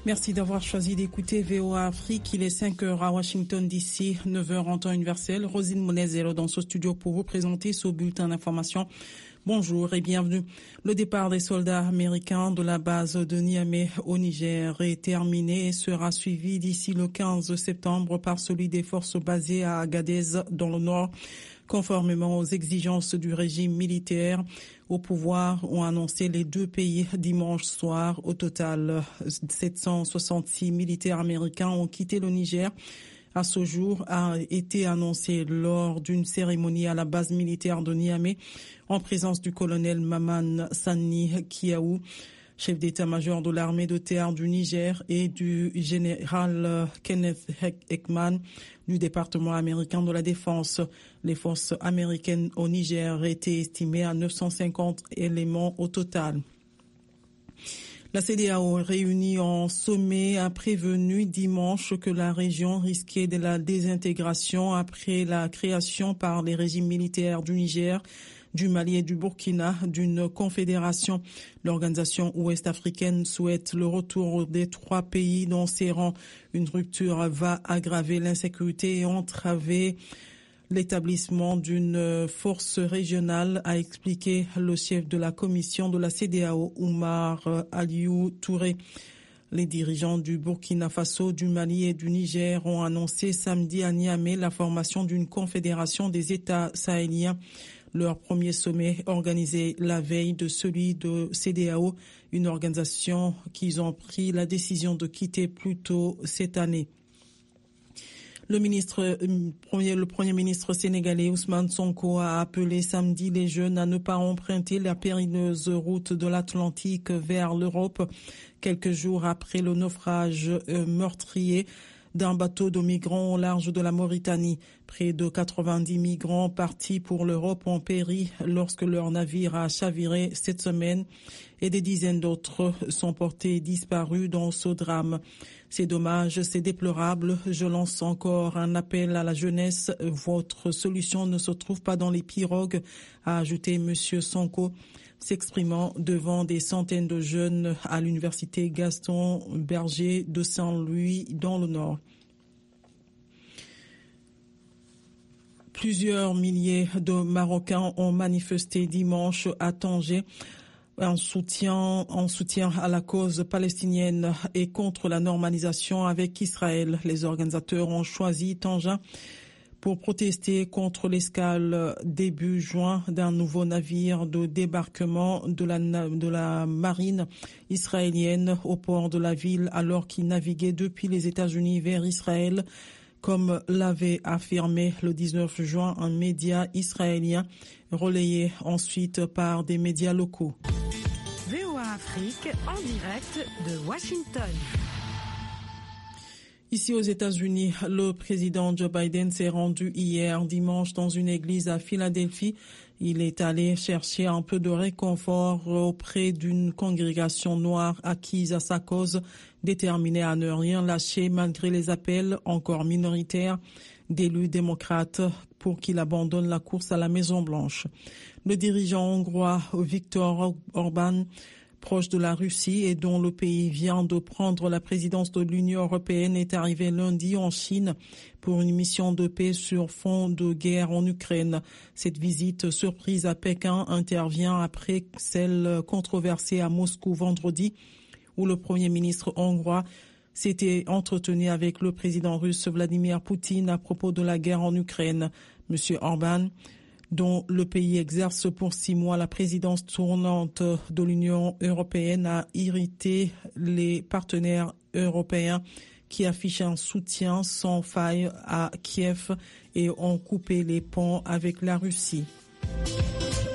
Merci d'avoir choisi d'écouter VOA Afrique. Il est 5h à Washington DC, 9h en temps universel. Rosine Monezero dans ce studio pour vous présenter ce bulletin d'information. Bonjour et bienvenue. Le départ des soldats américains de la base de Niamey au Niger est terminé et sera suivi d'ici le 15 septembre par celui des forces basées à Agadez dans le nord. Conformément aux exigences du régime militaire au pouvoir, ont annoncé les deux pays dimanche soir. Au total, 766 militaires américains ont quitté le Niger. À ce jour, a été annoncé lors d'une cérémonie à la base militaire de Niamey en présence du colonel Maman Sani Kiaou, chef d'état-major de l'armée de terre du Niger, et du général Kenneth Ekman du département américain de la défense. Les forces américaines au Niger étaient estimées à 950 éléments au total. La CEDEAO, réunie en sommet, a prévenu dimanche que la région risquait de la désintégration après la création par les régimes militaires du Niger, du Mali et du Burkina d'une confédération. L'organisation ouest-africaine souhaite le retour des trois pays dans ses rangs. Une rupture va aggraver l'insécurité et entraver l'établissement d'une force régionale, a expliqué le chef de la commission de la CEDEAO, Oumar Aliou Touré. Les dirigeants du Burkina Faso, du Mali et du Niger ont annoncé samedi à Niamey la formation d'une confédération des États sahéliens. Leur premier sommet organisé la veille de celui de CEDEAO, une organisation qu'ils ont pris la décision de quitter plus tôt cette année. Le premier ministre sénégalais Ousmane Sonko a appelé samedi les jeunes à ne pas emprunter la périneuse route de l'Atlantique vers l'Europe, quelques jours après le naufrage meurtrier d'un bateau de migrants au large de la Mauritanie. Près de 90 migrants partis pour l'Europe ont péri lorsque leur navire a chaviré cette semaine et des dizaines d'autres sont portés disparus dans ce drame. C'est dommage, c'est déplorable. Je lance encore un appel à la jeunesse. Votre solution ne se trouve pas dans les pirogues, a ajouté M. Sonko, s'exprimant devant des centaines de jeunes à l'université Gaston Berger de Saint-Louis dans le Nord. Plusieurs milliers de Marocains ont manifesté dimanche à Tanger en soutien à la cause palestinienne et contre la normalisation avec Israël. Les organisateurs ont choisi Tanger pour protester contre l'escale début juin d'un nouveau navire de débarquement de la marine israélienne au port de la ville alors qu'il naviguait depuis les États-Unis vers Israël, comme l'avait affirmé le 19 juin un média israélien, relayé ensuite par des médias locaux. VOA Afrique en direct de Washington. Ici aux États-Unis, le président Joe Biden s'est rendu hier dimanche dans une église à Philadelphie. Il est allé chercher un peu de réconfort auprès d'une congrégation noire acquise à sa cause, déterminée à ne rien lâcher malgré les appels encore minoritaires d'élus démocrates pour qu'il abandonne la course à la Maison-Blanche. Le dirigeant hongrois Viktor Orban, proche de la Russie et dont le pays vient de prendre la présidence de l'Union européenne, est arrivé lundi en Chine pour une mission de paix sur fond de guerre en Ukraine. Cette visite surprise à Pékin intervient après celle controversée à Moscou vendredi, où le Premier ministre hongrois s'était entretenu avec le président russe Vladimir Poutine à propos de la guerre en Ukraine. M. Orban, dont le pays exerce pour 6 mois la présidence tournante de l'Union européenne, a irrité les partenaires européens qui affichent un soutien sans faille à Kiev et ont coupé les ponts avec la Russie.